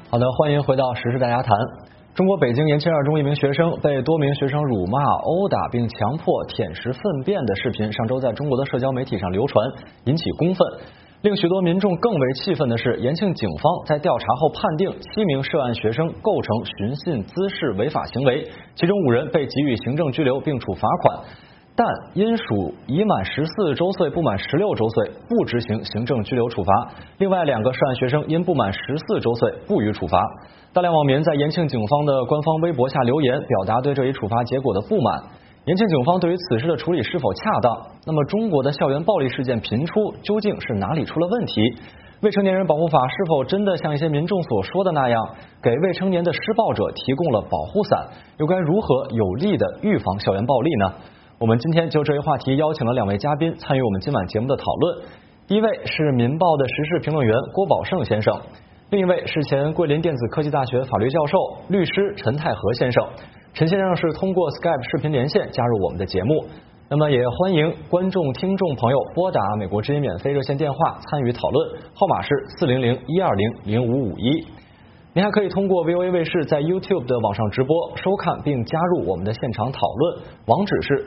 好的，欢迎回到时事大家谈。中国北京延庆二中一名学生被多名学生辱骂、殴打并强迫舔食粪便的视频，上周在中国的社交媒体上流传，引起公愤。令许多民众更为气愤的是，延庆警方在调查后判定7名涉案学生构成寻衅滋事违法行为，其中5人被给予行政拘留并处罚款。但因属已满14周岁不满16周岁，不执行行政拘留处罚。另外2个涉案学生因不满14周岁，不予处罚。大量网民在延庆警方的官方微博下留言，表达对这一处罚结果的不满。延庆警方对于此事的处理是否恰当？那么中国的校园暴力事件频出，究竟是哪里出了问题？未成年人保护法是否真的像一些民众所说的那样，给未成年的施暴者提供了保护伞？又该如何有力的预防校园暴力呢？我们今天就这一话题邀请了2位嘉宾参与我们今晚节目的讨论。第一位是民报的时事评论员郭宝胜先生，另一位是前桂林电子科技大学法律教授、律师陈泰和先生。陈先生是通过 Skype 视频连线加入我们的节目。那么也欢迎观众、听众朋友拨打美国之音免费热线电话参与讨论，号码是400-120-0551。您还可以通过 VOA 卫视在 YouTube 的网上直播收看并加入我们的现场讨论，网址是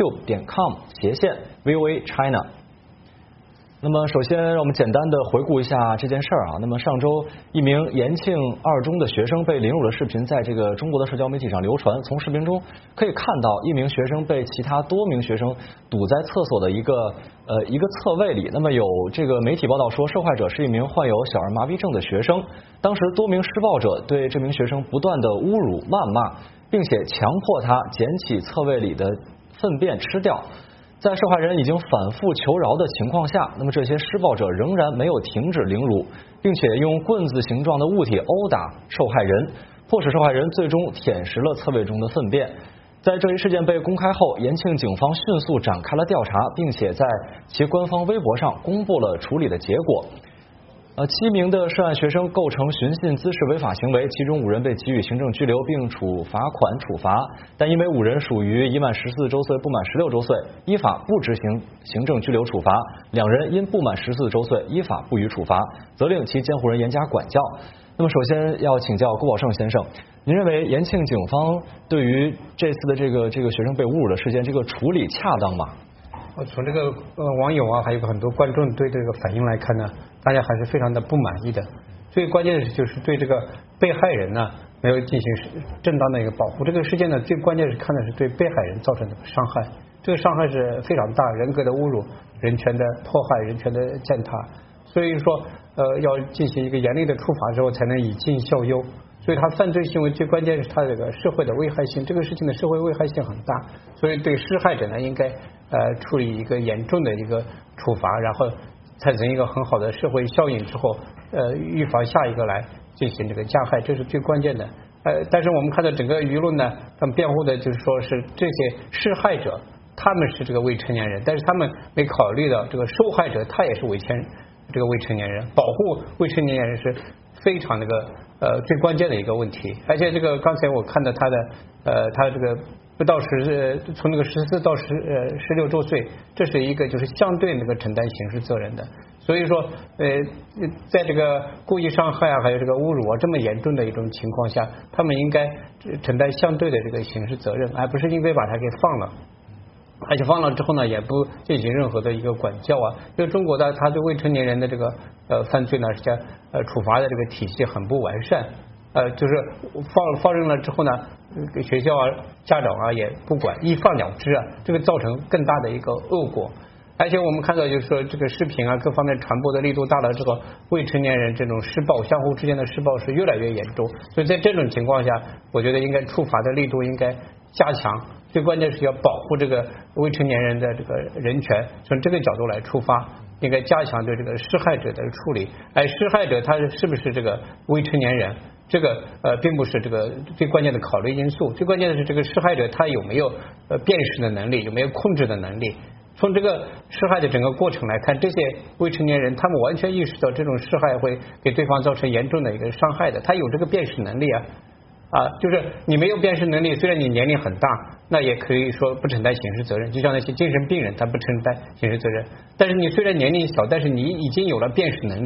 youtube.com/VOA China。那么首先让我们简单的回顾一下这件事儿啊。那么上周一名延庆二中的学生被凌辱的视频在这个中国的社交媒体上流传，从视频中可以看到一名学生被其他多名学生堵在厕所的一个侧位里。那么有这个媒体报道说，受害者是一名患有小儿麻痹症的学生。当时多名施暴者对这名学生不断的侮辱谩骂，并且强迫他捡起侧位里的粪便吃掉。在受害人已经反复求饶的情况下，那么这些施暴者仍然没有停止凌辱，并且用棍子形状的物体殴打受害人，迫使受害人最终舔食了侧位中的粪便。在这一事件被公开后，延庆警方迅速展开了调查，并且在其官方微博上公布了处理的结果。7名的涉案学生构成寻衅滋事违法行为，其中5人被给予行政拘留并处罚款处罚，但因为5人属于已满14周岁不满16周岁，依法不执行行政拘留处罚；2人因不满14周岁，依法不予处罚，责令其监护人严加管教。那么首先要请教郭宝胜先生，您认为延庆警方对于这次的这个学生被侮辱的事件，这个处理恰当吗？ 从这个网友啊，还有很多观众对这个反应来看呢，大家还是非常的不满意的。最关键的就是对这个被害人呢没有进行正当的一个保护。这个事件呢，最关键是看的是对被害人造成的伤害，这个伤害是非常大，人格的侮辱、人权的迫害、人权的践踏。所以说要进行一个严厉的处罚之后，才能以儆效尤。所以他犯罪行为最关键是他这个社会的危害性，这个事情的社会危害性很大，所以对施害者呢应该处理一个严重的一个处罚，然后产生一个很好的社会效应之后，预防下一个来进行这个加害，这是最关键的。但是我们看到整个舆论呢，他们辩护的就是说是这些施害者他们是这个未成年人，但是他们没考虑到这个受害者他也是未成年人，保护未成年人是非常那个最关键的一个问题。而且这个刚才我看到他这个不到从那个14到16周岁，这是一个就是相对那个承担刑事责任的。所以说在这个故意伤害啊，还有这个侮辱啊这么严重的一种情况下，他们应该承担相对的这个刑事责任，而不是应该把他给放了。而且放了之后呢，也不进行任何的一个管教啊。因为中国的他对未成年人的这个犯罪呢，实际上处罚的这个体系很不完善，就是放任了之后呢，学校啊、家长啊也不管，一放了之啊，这个造成更大的一个恶果。而且我们看到就是说这个视频啊各方面传播的力度大了之后，未成年人这种施暴相互之间的施暴是越来越严重。所以在这种情况下，我觉得应该处罚的力度应该加强，最关键是要保护这个未成年人的这个人权，从这个角度来出发，应该加强对这个施害者的处理。而施害者他是不是这个未成年人，这个并不是这个最关键的考虑因素，最关键的是这个施害者他有没有辨识的能力，有没有控制的能力。从这个施害的整个过程来看，这些未成年人他们完全意识到这种施害会给对方造成严重的一个伤害的，他有这个辨识能力就是你没有辨识能力，虽然你年龄很大，那也可以说不承担刑事责任，就像那些精神病人他不承担刑事责任。但是你虽然年龄小，但是你已经有了辨识能力，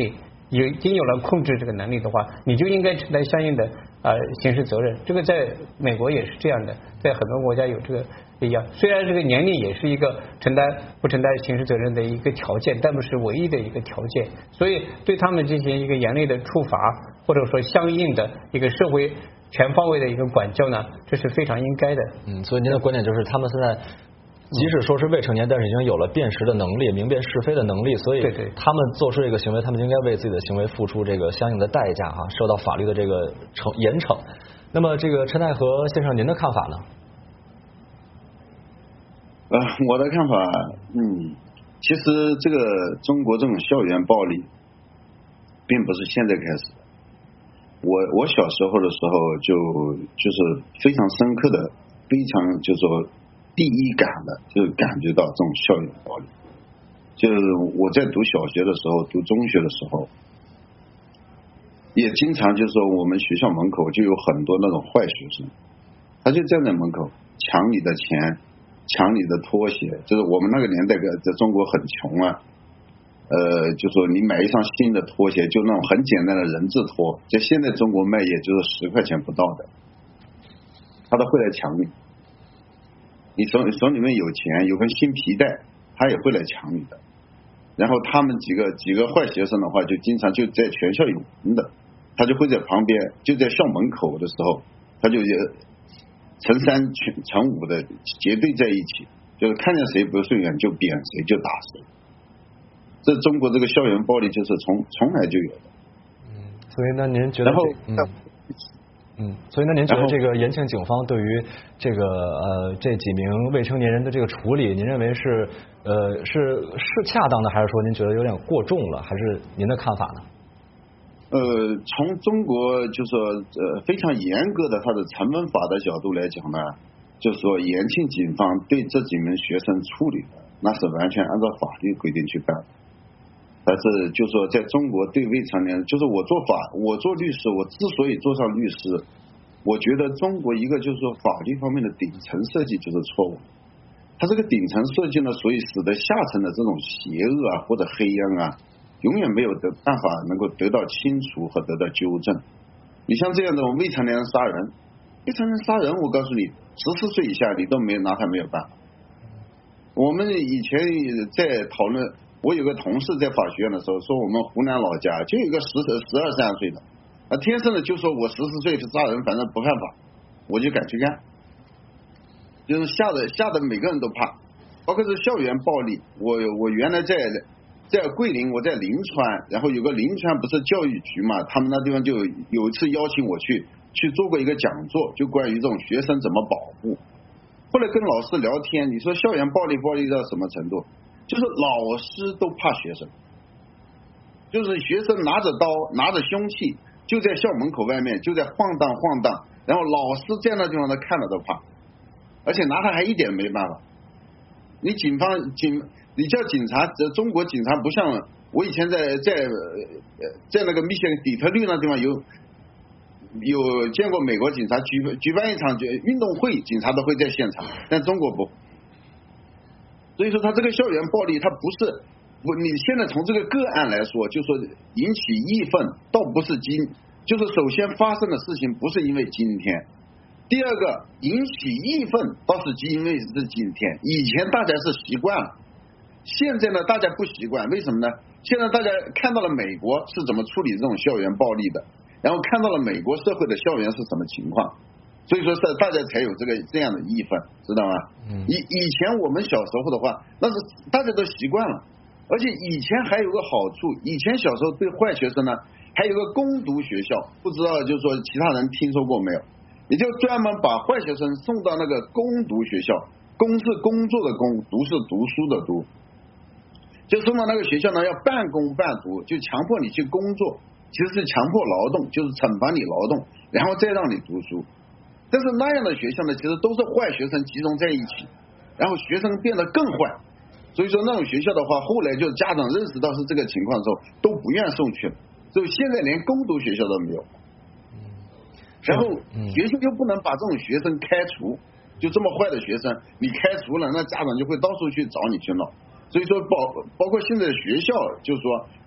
已经有了控制这个能力的话，你就应该承担相应的刑事责任。这个在美国也是这样的，在很多国家有这个一样。虽然这个年龄也是一个不承担刑事责任的一个条件，但不是唯一的一个条件。所以对他们进行一个严厉的处罚，或者说相应的一个社会全方位的一个管教呢，这是非常应该的。 所以您的观点就是他们现在即使说是未成年，但是已经有了辨识的能力、明辨是非的能力，所以他们做出这个行为，他们应该为自己的行为付出这个相应的代价啊，受到法律的这个严惩。那么这个陈太和先生，您的看法呢？ 我的看法，其实这个中国这种校园暴力，并不是现在开始的。我小时候的时候就是非常深刻的，非常就是说第一感的，就是感觉到这种校园暴力。就是我在读小学的时候，读中学的时候，也经常就是说我们学校门口就有很多那种坏学生，他就站在门口抢你的钱，抢你的拖鞋。就是我们那个年代在中国很穷啊，就说你买一双新的拖鞋，就那种很简单的人字拖，在现在中国卖也就是10块钱不到的，他都会来抢你。你手里面有钱，有根新皮带，他也会来抢你的。然后他们几个坏学生的话，就经常就在全校有人的，他就会在旁边，就在校门口的时候，他就成3成5的结队在一起，就是看见谁不顺眼就扁谁，就打谁。这中国这个校园暴力就是从来就有的。 所以那您觉得？所以那您觉得这个延庆警方对于这个这几名未成年人的这个处理，您认为是恰当的，还是说您觉得有点过重了？还是您的看法呢？ 从中国就是说非常严格的它的成文法的角度来讲呢，就是说延庆警方对这几名学生处理的，那是完全按照法律规定去办的。但是就是说在中国对未成年人，就是我做律师，我之所以做上律师，我觉得中国一个就是说法律方面的顶层设计就是错误。它这个顶层设计呢，所以使得下层的这种邪恶啊或者黑暗啊，永远没有办法能够得到清除和得到纠正。你像这样的未成年人杀人，我告诉你，14岁以下你都拿他没有办法。我们以前在讨论，我有个同事在法学院的时候说，我们湖南老家就有一个12、13岁的，天生的就说我14岁杀人反正不犯法，我就敢去干，就是吓得每个人都怕。包括是校园暴力，我原来在桂林，我在临川，然后有个临川不是教育局嘛，他们那地方就有一次邀请我去做过一个讲座，就关于这种学生怎么保护。后来跟老师聊天，你说校园暴力到什么程度？就是老师都怕学生，就是学生拿着刀拿着凶器就在校门口外面就在晃荡，然后老师在那地方他看了都怕，而且拿他还一点没办法。你你叫警察，中国警察不像我以前在那个密歇根底特律那地方有见过美国警察举办一场运动会，警察都会在现场，但中国不。所以说他这个校园暴力，他不是你现在从这个个案来说，就说引起义愤，倒不是就是首先发生的事情不是因为今天，第二个引起义愤倒是因为是今天，以前大家是习惯了，现在呢大家不习惯，为什么呢？现在大家看到了美国是怎么处理这种校园暴力的，然后看到了美国社会的校园是什么情况，所以说大家才有这样的义愤，知道吗？以前我们小时候的话，那是大家都习惯了，而且以前还有个好处，以前小时候对坏学生呢，还有个攻读学校，不知道就是说其他人听说过没有？也就专门把坏学生送到那个攻读学校，攻是工作的攻，读是读书的读，就送到那个学校呢，要半工半读，就强迫你去工作，其实是强迫劳动，就是惩罚你劳动，然后再让你读书。但是那样的学校呢，其实都是坏学生集中在一起，然后学生变得更坏。所以说那种学校的话，后来就家长认识到是这个情况之后，都不愿送去了。所以现在连攻读学校都没有。然后学校又不能把这种学生开除，就这么坏的学生，你开除了，那家长就会到处去找你去闹。所以说包括现在的学校，就是说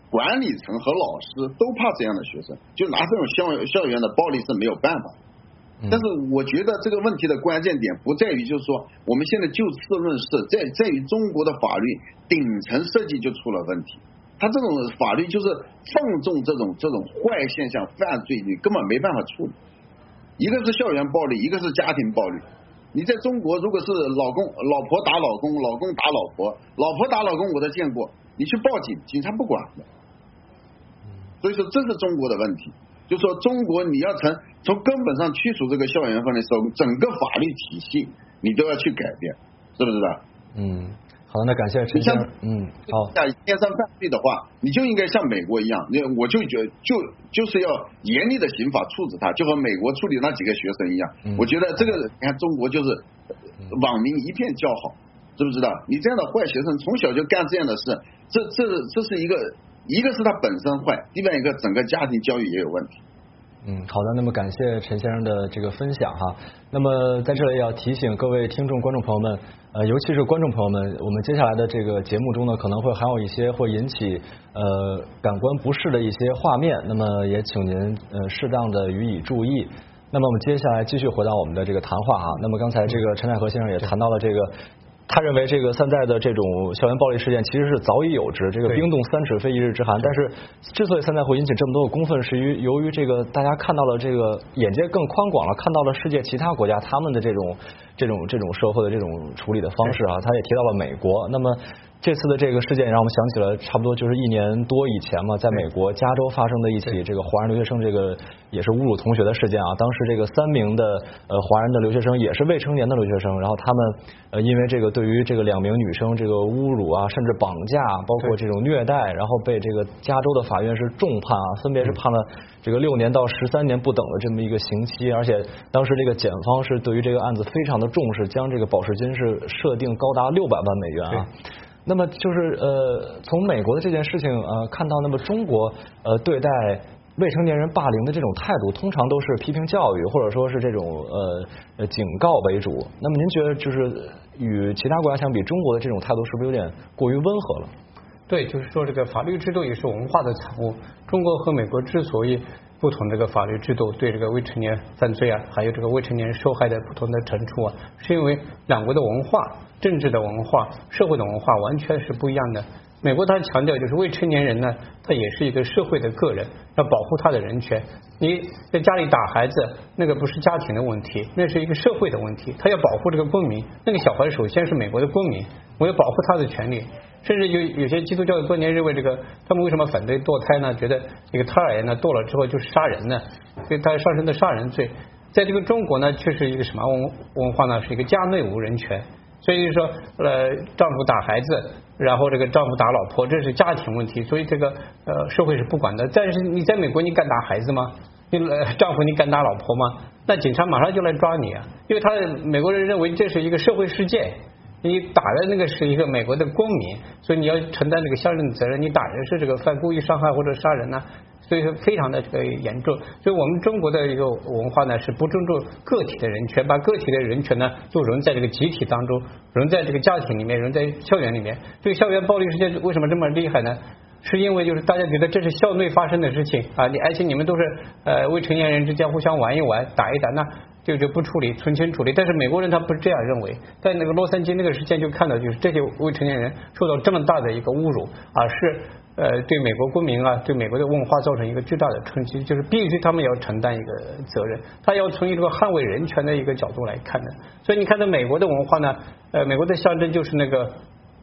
管理层和老师都怕这样的学生，就拿这种校园的暴力是没有办法。但是我觉得这个问题的关键点不在于就是说我们现在就事论事，在于中国的法律顶层设计就出了问题。他这种法律就是放纵这种坏现象犯罪，你根本没办法处理。一个是校园暴力，一个是家庭暴力。你在中国如果是老婆打老公，老公打老婆，老婆打老公我都见过，你去报警，警察不管的。所以说这是中国的问题，就是说中国你要从根本上去除这个校园分离，整个法律体系你都要去改变，是不是的？ 好的，那感谢陈先生。好。 天生犯罪的话，你就应该像美国一样，我就觉得就是要严厉的刑法处置他，就和美国处理那几个学生一样。我觉得这个你看中国就是网民一片叫好，知不知道？你这样的坏学生从小就干这样的事，这是一个是他本身坏，另外一个整个家庭教育也有问题。 好的，那么感谢陈先生的这个分享哈。那么在这里要提醒各位听众、观众朋友们，尤其是观众朋友们，我们接下来的这个节目中呢，可能会含有一些会引起感官不适的一些画面，那么也请您适当的予以注意。那么我们接下来继续回到我们的这个谈话啊。那么刚才这个陈乃和先生也谈到了这个。他认为这个现在的这种校园暴力事件其实是早已有之，这个冰冻三尺非一日之寒。但是之所以现在会引起这么多的公愤，是由于这个大家看到了这个眼界更宽广了，看到了世界其他国家他们的这种社会的这种处理的方式啊。他也提到了美国。那么这次的这个事件让我们想起了差不多就是1年多以前嘛，在美国加州发生的一起这个华人留学生这个也是侮辱同学的事件啊。当时这个3名的华人的留学生也是未成年的留学生，然后他们因为这个对于这个2名女生这个侮辱啊，甚至绑架，包括这种虐待，然后被这个加州的法院是重判啊，分别是判了这个6年到13年不等的这么一个刑期。而且当时这个检方是对于这个案子非常的重视，将这个保释金是设定高达600万美元啊。那么就是从美国的这件事情看到，那么中国对待未成年人霸凌的这种态度，通常都是批评教育，或者说是这种警告为主。那么您觉得就是与其他国家相比，中国的这种态度是不是有点过于温和了？ 对，就是说这个法律制度也是文化的产物。中国和美国之所以不同这个法律制度对这个未成年犯罪啊，还有这个未成年受害的不同的惩处啊，是因为两国的文化、政治的文化、社会的文化完全是不一样的。美国它强调就是未成年人呢，他也是一个社会的个人，要保护他的人权。你在家里打孩子，那个不是家庭的问题，那是一个社会的问题。他要保护这个公民，那个小孩首先是美国的公民，我要保护他的权利。甚至有些基督教多年认为这个，他们为什么反对堕胎呢？觉得这个胎儿呢堕了之后就是杀人呢，所以他上升的杀人罪。在这个中国呢，却是一个什么文化呢？是一个家内无人权。所以说丈夫打孩子，然后这个丈夫打老婆，这是家庭问题，所以这个社会是不管的。但是你在美国，你敢打孩子吗？你丈夫你敢打老婆吗？那警察马上就来抓你啊，因为美国人认为这是一个社会事件。你打的那个是一个美国的公民，所以你要承担这个相应的责任。你打人是这个犯故意伤害或者杀人呢，所以说非常的这个严重。所以我们中国的一个文化呢，是不尊重个体的人权，把个体的人权呢就融在这个集体当中，融在这个家庭里面，融在校园里面。这个校园暴力事件为什么这么厉害呢？是因为就是大家觉得这是校内发生的事情啊，而且你们都是未成年人之间互相玩一玩、打一打，那就不处理，存钱处理。但是美国人他不是这样认为，在那个洛杉矶那个事件就看到，就是这些未成年人受到这么大的一个侮辱啊，是对美国公民啊，对美国的文化造成一个巨大的冲击，就是必须他们要承担一个责任，他要从一个捍卫人权的一个角度来看的。所以你看到美国的文化呢，美国的象征就是那个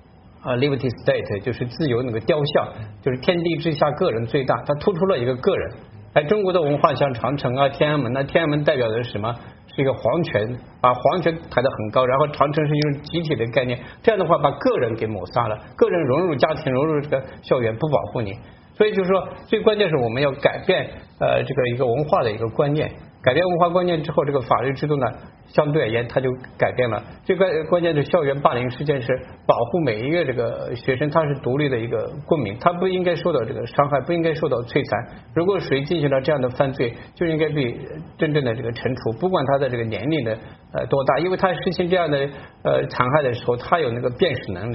liberty state， 就是自由那个雕像，就是天地之下个人最大，它突出了一个个人。中国的文化像长城啊、天安门啊，天安门代表的是什么？是一个皇权，把皇权抬得很高，然后长城是一种集体的概念，这样的话把个人给抹杀了，个人融入家庭、融入这个校园，不保护你。所以就是说，最关键是我们要改变这个一个文化的一个观念。改变文化观念之后，这个法律制度呢，相对而言它就改变了。最关键的校园霸凌事件是保护每一个这个学生，他是独立的一个公民，他不应该受到这个伤害，不应该受到摧残。如果谁进行了这样的犯罪，就应该被真正的这个惩处，不管他的这个年龄的多大，因为他实行这样的残害的时候，他有那个辨识能力。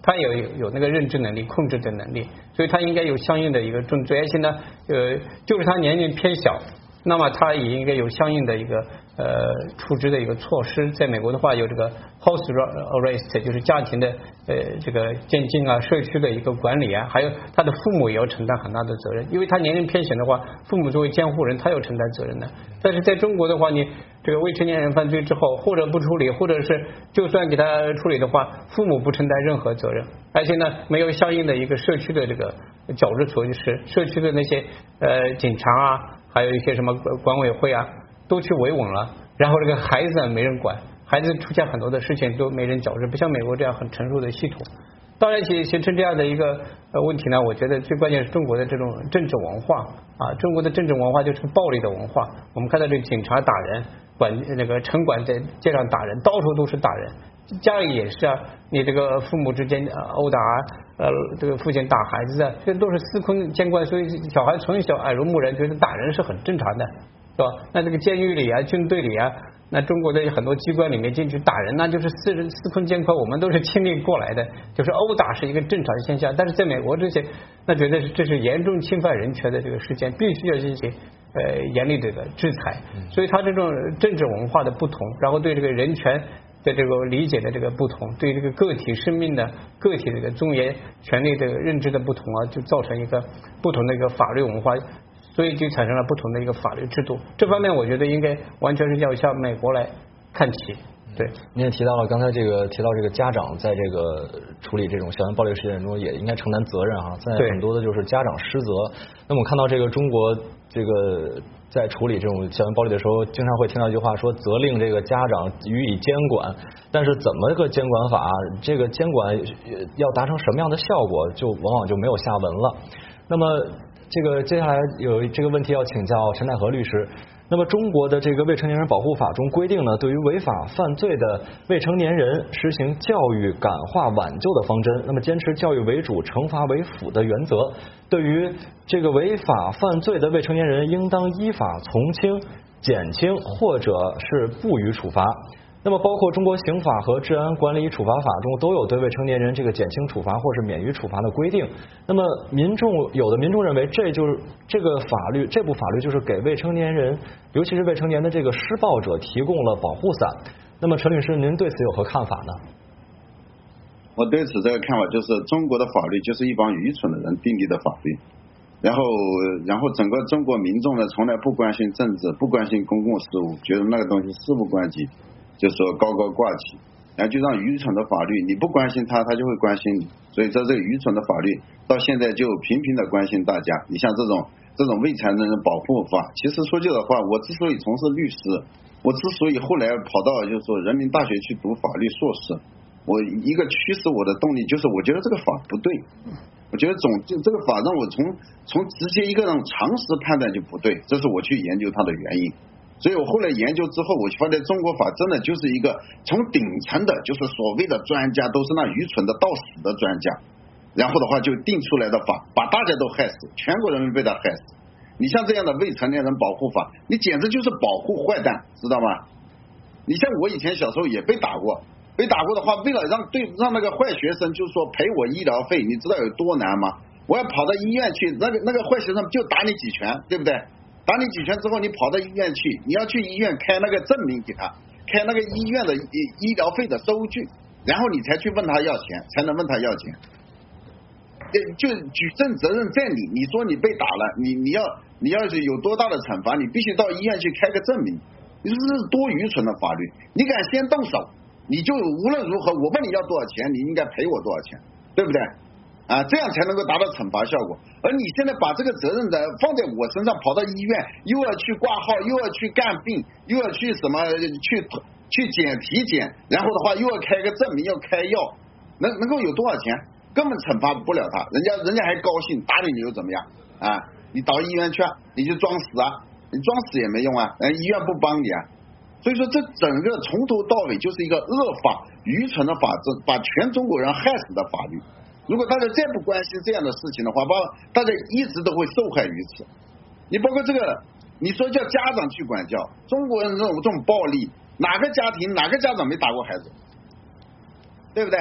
他有那个认知能力、控制的能力，所以他应该有相应的一个重罪，而且呢，就是他年龄偏小。那么他也应该有相应的一个处置的一个措施。在美国的话，有这个 house arrest， 就是家庭的这个监禁啊，社区的一个管理啊，还有他的父母也要承担很大的责任，因为他年龄偏小的话，父母作为监护人，他要承担责任的。但是在中国的话，你这个未成年人犯罪之后，或者不处理，或者是就算给他处理的话，父母不承担任何责任，而且呢，没有相应的一个社区的这个矫治措施，社区的那些警察啊。还有一些什么管委会啊，都去维稳了，然后这个孩子没人管，孩子出现很多的事情都没人矫治，不像美国这样很成熟的系统。当然形成这样的一个问题呢，我觉得最关键是中国的这种政治文化啊，中国的政治文化就是暴力的文化。我们看到这警察打人，那个城管在街上打人，到处都是打人。家里也是啊，你这个父母之间殴打这个父亲打孩子的，这都是司空见惯，所以小孩从小耳濡目染，觉得打人是很正常的，是吧？那这个监狱里啊、军队里啊，那中国的很多机关里面进去打人，那就是司空见惯，我们都是经历过来的，就是殴打是一个正常现象。但是在美国这些，那觉得这是严重侵犯人权的这个事件，必须要进行严厉的这个制裁。所以他这种政治文化的不同，然后对这个人权的这个理解的这个不同，对这个个体生命的个体的这个尊严权利的认知的不同啊，就造成一个不同的一个法律文化，所以就产生了不同的一个法律制度。这方面我觉得应该完全是要向美国来看齐。对， 您也提到了刚才提到这个家长在这个处理这种校园暴力事件中也应该承担责任啊，在很多的就是家长失责。那么我看到这个中国这个在处理这种校园暴力的时候，经常会听到一句话说责令这个家长予以监管，但是怎么个监管法，这个监管要达成什么样的效果，就往往就没有下文了。那么这个接下来有这个问题要请教陈太和律师。那么中国的这个未成年人保护法中规定呢，对于违法犯罪的未成年人实行教育、感化、挽救的方针，那么坚持教育为主、惩罚为辅的原则。对于这个违法犯罪的未成年人，应当依法从轻、减轻或者是不予处罚。那么包括中国刑法和治安管理处罚法中都有对未成年人这个减轻处罚或是免于处罚的规定。那么有的民众认为这部法律就是给未成年人，尤其是未成年的这个施暴者提供了保护伞。那么陈律师，您对此有何看法呢？ 我对此这个看法就是，中国的法律就是一帮愚蠢的人订立的法律，然后整个中国民众呢，从来不关心政治，不关心公共事务，觉得那个东西事不关己，就说高高挂起，然后就让愚蠢的法律，你不关心他，他就会关心你。所以这个愚蠢的法律到现在就频频的关心大家。你像这种未成年人保护法，其实说句的话，我之所以从事律师，我之所以后来跑到就是说人民大学去读法律硕士，我一个驱使我的动力就是我觉得这个法不对，我觉得这个法让我从直接一个人常识判断就不对，这是我去研究它的原因。所以我后来研究之后，我发现中国法真的就是一个从顶层的就是所谓的专家都是那愚蠢的到死的专家，然后的话就定出来的法，把大家都害死，全国人民被他害死。你像这样的未成年人保护法，你简直就是保护坏蛋，知道吗？你像我以前小时候也被打过的话，为了让那个坏学生就说赔我医疗费，你知道有多难吗？我要跑到医院去，那个坏学生就打你几拳，对不对？打你几拳之后，你跑到医院去，你要去医院开那个证明给他，开那个医院的医疗费的收据，然后你才去问他要钱，才能问他要钱。就举证责任在你，你说你被打了，你要是有多大的惩罚，你必须到医院去开个证明。你说这是多愚蠢的法律！你敢先动手，你就无论如何，我问你要多少钱，你应该赔我多少钱，对不对？啊，这样才能够达到惩罚效果。而你现在把这个责任的放在我身上，跑到医院又要去挂号，又要去干病，又要去什么去体检，然后的话又要开个证明，要开药，能够有多少钱？根本惩罚不了他，人家还高兴，打你又怎么样啊？你到医院去啊，你就装死啊，你装死也没用啊，医院不帮你啊。所以说这整个从头到尾就是一个恶法、愚蠢的法制，把全中国人害死的法律。如果大家再不关心这样的事情的话，大家一直都会受害于此。你包括这个，你说叫家长去管教，中国人这种暴力，哪个家庭哪个家长没打过孩子，对不对？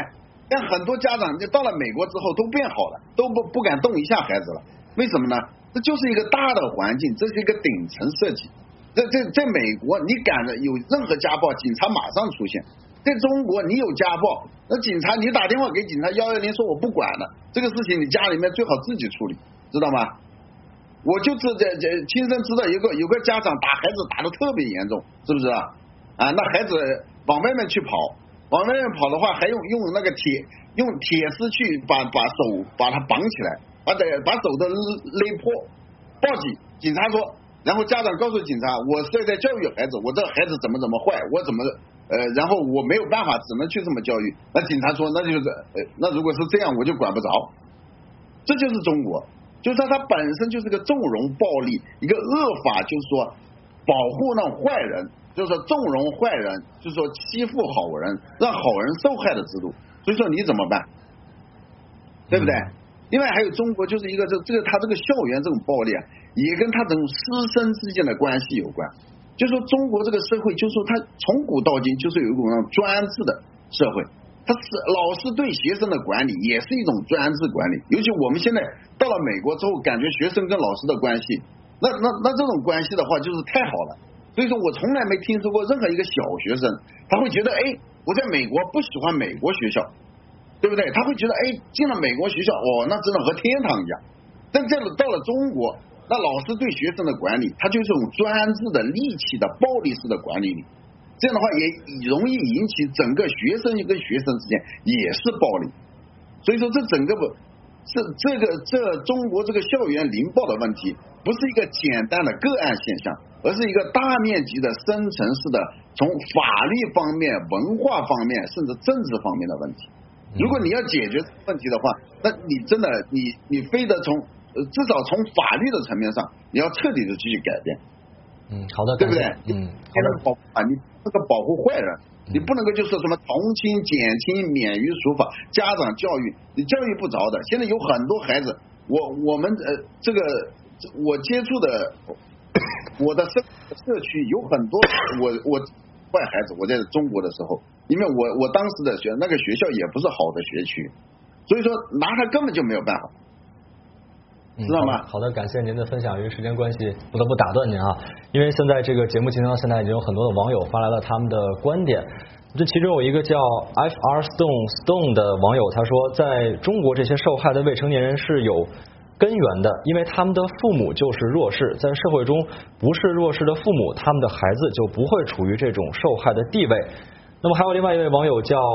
但很多家长就到了美国之后都变好了，都不敢动一下孩子了。为什么呢？这就是一个大的环境，这是一个顶层设计。在美国，你敢有任何家暴，警察马上出现。在中国，你有家暴，那警察你打电话给警察110说我不管了，这个事情你家里面最好自己处理，知道吗？我就亲身知道有个家长打孩子打得特别严重，是不是啊？那孩子往外面去跑，往外面跑的话，还用那个用铁丝去把手把他绑起来，把手都勒破，报警察说，然后家长告诉警察，我是在教育孩子，我这孩子怎么坏，我怎么然后我没有办法，只能去这么教育。那警察说，那如果是这样，我就管不着。这就是中国，就是它本身就是个纵容暴力，一个恶法，就是说保护那种坏人，就是说纵容坏人，就是说欺负好人，让好人受害的制度。所以说你怎么办？对不对？另外还有中国就是一个他这个校园这种暴力啊，也跟他这种师生之间的关系有关。就说中国这个社会，就说他从古到今就是有一种专制的社会，他是老师对学生的管理也是一种专制管理。尤其我们现在到了美国之后，感觉学生跟老师的关系，那这种关系的话就是太好了。所以说我从来没听说过任何一个小学生他会觉得，我在美国不喜欢美国学校，对不对？他会觉得，进了美国学校，那真的和天堂一样。但到了中国，那老师对学生的管理，他就是这种专制的、戾气的、暴力式的管理力。这样的话也容易引起整个学生跟学生之间也是暴力。所以说这整个中国这个校园凌暴的问题，不是一个简单的个案现象，而是一个大面积的深层次的从法律方面、文化方面甚至政治方面的问题。如果你要解决问题的话，那你真的你非得从至少从法律的层面上，你要彻底的去改变。 好的， 对不对？ 好的， 你这个保护坏人，你不能够就说什么从轻、减轻、免于处罚，家长教育你教育不着的。现在有很多孩子，我们我接触的我的社区有很多我坏孩子，我在中国的时候，因为我当时的那个学校也不是好的学区，所以说拿他根本就没有办法。知道吗？ 好的，感谢您的分享。由于时间关系，不得不打断您啊。因为现在这个节目进行到现在，已经有很多的网友发来了他们的观点。这其中有一个叫 FR Stone 的网友，他说，在中国这些受害的未成年人是有根源的，因为他们的父母就是弱势，在社会中不是弱势的父母，他们的孩子就不会处于这种受害的地位。那么还有另外一位网友叫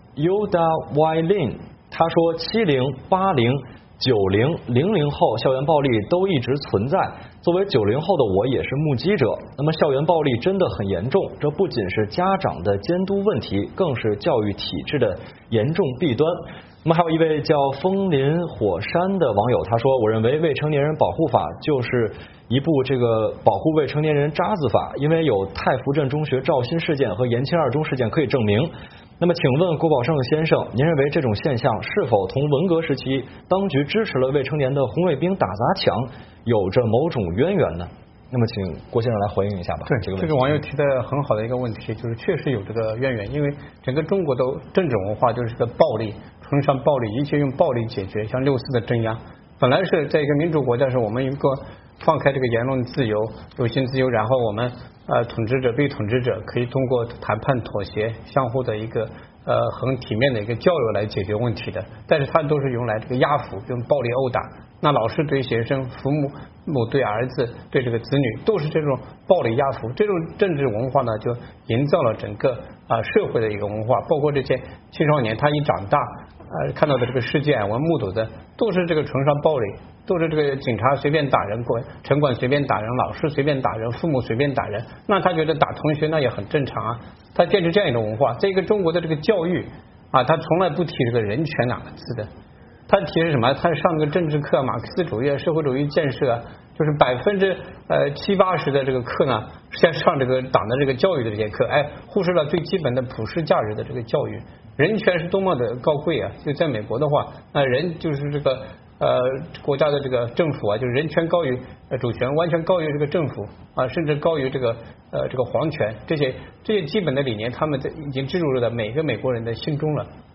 Yoda Ylin， 他说70、80、90、00后校园暴力都一直存在，作为90后的我也是目击者。那么校园暴力真的很严重，这不仅是家长的监督问题，更是教育体制的严重弊端。那么还有一位叫风林火山的网友，他说，我认为未成年人保护法就是一部这个保护未成年人渣子法，因为有太福镇中学赵鑫事件和延庆二中事件可以证明。那么请问郭宝胜先生，您认为这种现象是否同文革时期当局支持了未成年的红卫兵打砸抢有着某种渊源呢？那么请郭先生来回应一下吧。 对，这个网友提的很好的一个问题，就是确实有这个渊源，因为整个中国的政治文化就是个暴力，崇尚暴力，一切用暴力解决，像6·4的镇压，本来是在一个民主国家时，我们一个放开这个言论自由、有形自由，然后我们统治者、被统治者可以通过谈判妥协、相互的一个很体面的一个交流来解决问题的，但是它都是用来这个压服，用暴力殴打。那老师对学生，父母对儿子，对这个子女，都是这种暴力压服。这种政治文化呢，就营造了整个社会的一个文化，包括这些青少年，他一长大看到的这个事件，我们目睹的都是这个崇尚暴力，都是这个警察随便打人，城管随便打人，老师随便打人，父母随便打人，那他觉得打同学那也很正常啊，他坚持这样一种文化。在一个中国的这个教育他从来不提这个人权2个字的，他提是什么？他上个政治课，马克思主义、社会主义建设，就是70%-80%的这个课呢，先上这个党的这个教育的这些课，忽视了最基本的普世价值的这个教育。人权是多么的高贵啊！就在美国的话，人就是这个国家的这个政府就是人权高于主权，完全高于这个政府甚至高于这个皇权，这些基本的理念，他们已经植入了每个美国人的心中了。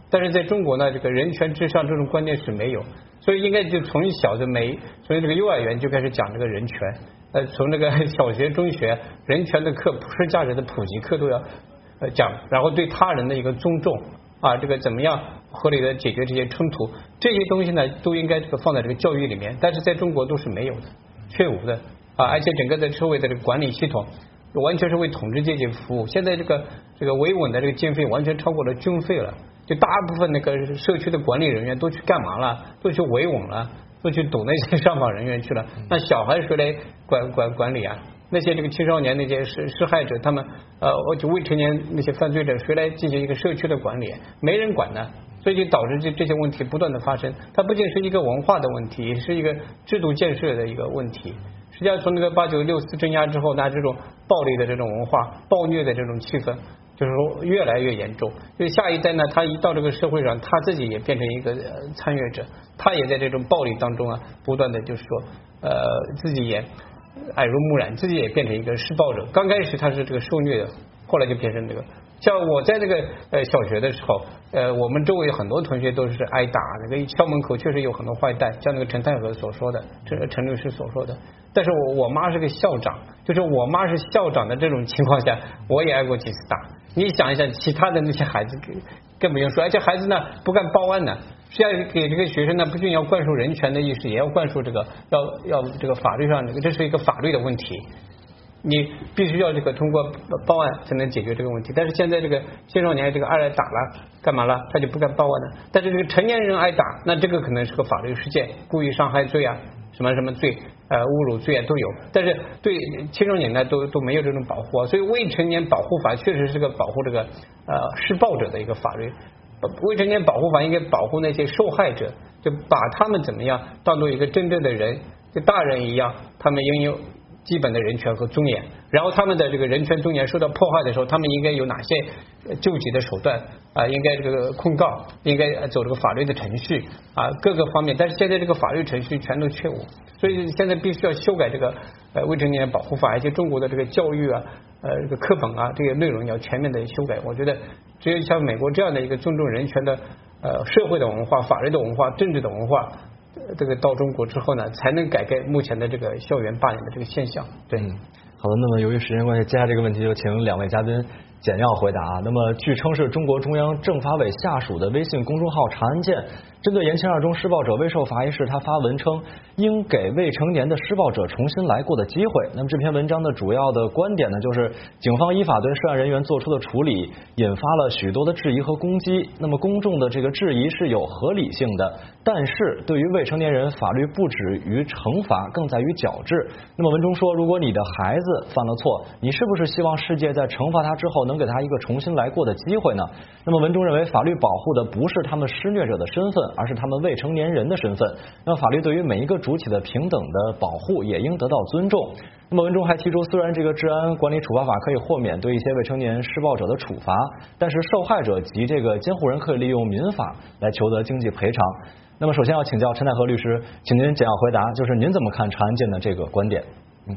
但是在中国呢，这个人权至上这种观念是没有，所以应该就从小从这个幼儿园就开始讲这个人权，从这个小学、中学人权的课、普世价值的普及课都要讲，然后对他人的一个尊重啊，这个怎么样合理的解决这些冲突，这些东西呢都应该这个放在这个教育里面，但是在中国都是没有的、缺无的啊，而且整个的社会的这个管理系统完全是为统治阶级服务，现在这个维稳的这个经费完全超过了军费了。就大部分那个社区的管理人员都去干嘛了？都去维稳了，都去堵那些上访人员去了。那小孩谁来管理啊？那些这个青少年那些施害者，他们就未成年那些犯罪者，谁来进行一个社区的管理？没人管呢，所以就导致这些问题不断的发生。它不仅是一个文化的问题，也是一个制度建设的一个问题。实际上，从那个8964镇压之后，那这种暴力的这种文化、暴虐的这种气氛。就是说越来越严重，因为下一代呢，他一到这个社会上，他自己也变成一个参与者，他也在这种暴力当中啊，不断的就是说自己也耳濡目染，自己也变成一个施暴者。刚开始他是这个受虐的，后来就变成这个。像我在这个小学的时候，我们周围很多同学都是挨打，那个校门口确实有很多坏蛋，像那个陈太和所说的，陈律师所说的。但是我妈是个校长，就是我妈是校长的这种情况下，我也挨过几次打。你想一想，其他的那些孩子更不用说，而且孩子呢不敢报案呢，是要给这个学生呢不仅要灌输人权的意识，也要灌输这个要这个法律上这是一个法律的问题，你必须要这个通过报案才能解决这个问题。但是现在这个青少年这个挨打了，干嘛了？他就不敢报案了。但是这个成年人挨打，那这个可能是个法律事件，故意伤害罪啊，什么罪。侮辱罪啊都有，但是对青少年呢都没有这种保护啊，所以未成年保护法确实是个保护这个施暴者的一个法律。未成年保护法应该保护那些受害者，就把他们怎么样当做一个真正的人，就大人一样，他们拥有基本的人权和尊严，然后他们的这个人权尊严受到破坏的时候，他们应该有哪些救济的手段啊？应该这个控告，应该走这个法律的程序啊，各个方面。但是现在这个法律程序全都缺无，所以现在必须要修改这个未成年保护法，而且中国的这个教育啊，这个课本啊，这些内容要全面的修改。我觉得只有像美国这样的一个尊重人权的社会的文化、法律的文化、政治的文化。这个到中国之后呢，才能改变目前的这个校园霸凌的这个现象。对， 好的，那么由于时间关系，接下来这个问题就请两位嘉宾简要回答。那么据称是中国中央政法委下属的微信公众号长安健，针对延庆2中施暴者未受罚一事，他发文称应给未成年的施暴者重新来过的机会。那么这篇文章的主要的观点呢，就是警方依法对涉案人员做出的处理引发了许多的质疑和攻击。那么公众的这个质疑是有合理性的，但是对于未成年人，法律不止于惩罚，更在于矫治。那么文中说，如果你的孩子犯了错，你是不是希望世界在惩罚他之后能给他一个重新来过的机会呢？那么文中认为，法律保护的不是他们施虐者的身份，而是他们未成年人的身份。那么法律对于每一个主体的平等的保护也应得到尊重。那么文中还提出，虽然这个治安管理处罚法可以豁免对一些未成年施暴者的处罚，但是受害者及这个监护人可以利用民法来求得经济赔偿。那么首先要请教陈太和律师，请您简要回答，就是您怎么看长安健的这个观点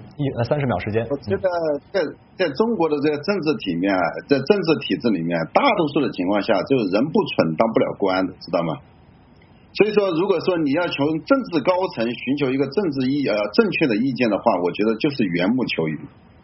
？30秒时间。 我觉得在中国的这个政治体面，在政治体制里面，大多数的情况下，就是人不蠢当不了官的，知道吗？所以说，如果说你要从政治高层寻求一个正确的意见的话，我觉得就是缘木求鱼。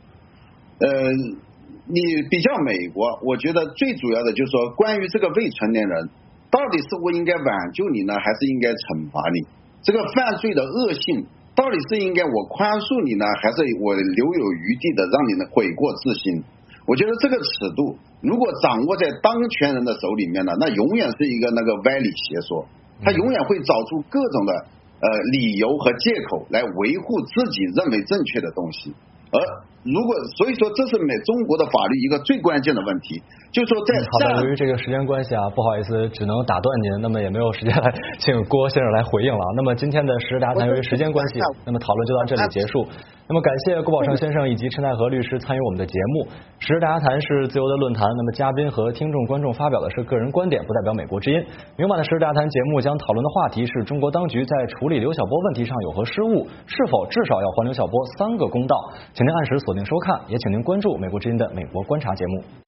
你比较美国，我觉得最主要的就是说，关于这个未成年人，到底是我应该挽救你呢，还是应该惩罚你？这个犯罪的恶性，到底是应该我宽恕你呢，还是我留有余地的让你呢悔过自新？我觉得这个尺度如果掌握在当权人的手里面呢，那永远是一个那个歪理邪说，他永远会找出各种的理由和借口来维护自己认为正确的东西。所以说这是中国的法律一个最关键的问题，就是说在好的，由于这个时间关系啊，不好意思，只能打断您，那么也没有时间来请郭先生来回应了。那么今天的时事大家谈由于时间关系，那么讨论就到这里结束。那么感谢郭宝胜先生以及陈太和律师参与我们的节目。时事大家谈是自由的论坛，那么嘉宾和听众观众发表的是个人观点，不代表美国之音。明晚的时事大家谈节目将讨论的话题是中国当局在处理刘晓波问题上有何失误，是否至少要还刘晓波3个公道。请您按时锁定收看，也请您关注美国之音的美国观察节目。